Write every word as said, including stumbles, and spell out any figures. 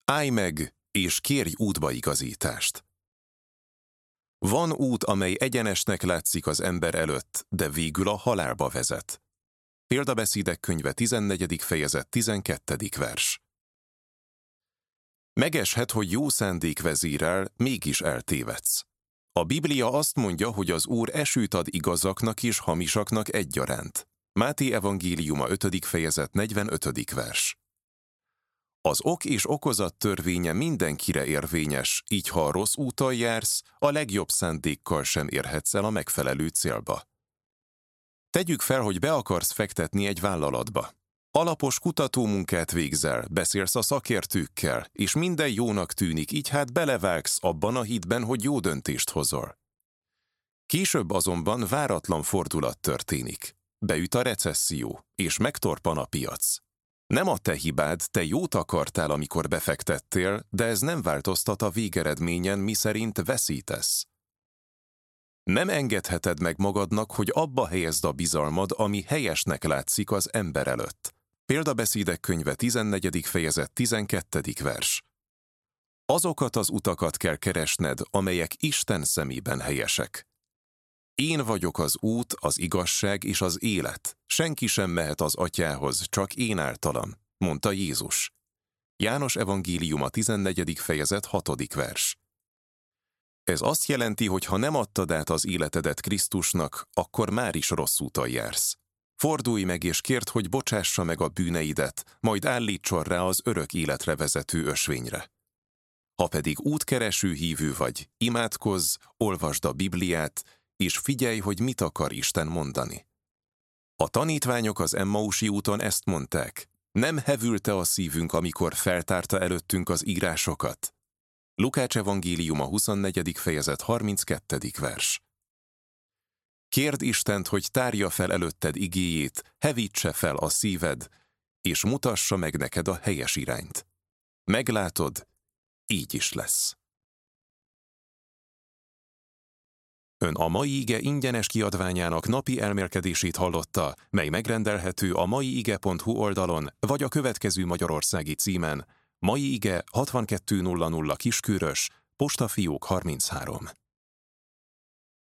Állj meg, és kérj útbaigazítást. Van út, amely egyenesnek látszik az ember előtt, de végül a halálba vezet. Példabeszédek könyve tizennegyedik fejezet tizenkettedik vers. Megeshet, hogy jó szándék vezérel, mégis eltévedsz. A Biblia azt mondja, hogy az Úr esőt ad igazaknak és hamisaknak egyaránt. Máté evangéliuma ötödik fejezet negyvenötödik vers. Az ok és okozat törvénye mindenkire érvényes, így ha a rossz úton jársz, a legjobb szándékkal sem érhetsz el a megfelelő célba. Tegyük fel, hogy be akarsz fektetni egy vállalatba. Alapos kutatómunkát végzel, beszélsz a szakértőkkel, és minden jónak tűnik, így hát belevágsz abban a hitben, hogy jó döntést hozol. Később azonban váratlan fordulat történik. Beüt a recesszió, és megtorpan a piac. Nem a te hibád, te jót akartál, amikor befektettél, de ez nem változtat a végeredményen, miszerint veszítesz. Nem engedheted meg magadnak, hogy abba helyezd a bizalmad, ami helyesnek látszik az ember előtt. Példabeszédek könyve tizennegyedik fejezet tizenkettedik vers. Azokat az utakat kell keresned, amelyek Isten szemében helyesek. Én vagyok az út, az igazság és az élet. Senki sem mehet az Atyához, csak én általam, mondta Jézus. János evangéliuma tizennegyedik fejezet hatodik vers. Ez azt jelenti, hogy ha nem adtad át az életedet Krisztusnak, akkor már is rossz úton jársz. Fordulj meg és kérd, hogy bocsássa meg a bűneidet, majd állítson rá az örök életre vezető ösvényre. Ha pedig útkereső hívő vagy, imádkozz, olvasd a Bibliát, és figyelj, hogy mit akar Isten mondani. A tanítványok az Emmausi úton ezt mondták: nem hevülte a szívünk, amikor feltárta előttünk az írásokat. Lukács evangéliuma huszonnegyedik fejezet harminckettedik vers. Kérd Istent, hogy tárja fel előtted igéjét, hevítse fel a szíved, és mutassa meg neked a helyes irányt. Meglátod, így is lesz. Ön a Mai Ige ingyenes kiadványának napi elmélkedését hallotta, mely megrendelhető a maiige pont hu oldalon, vagy a következő magyarországi címen: Mai Ige hatvankettő nulla nulla Kiskörös, postafiók harminchárom.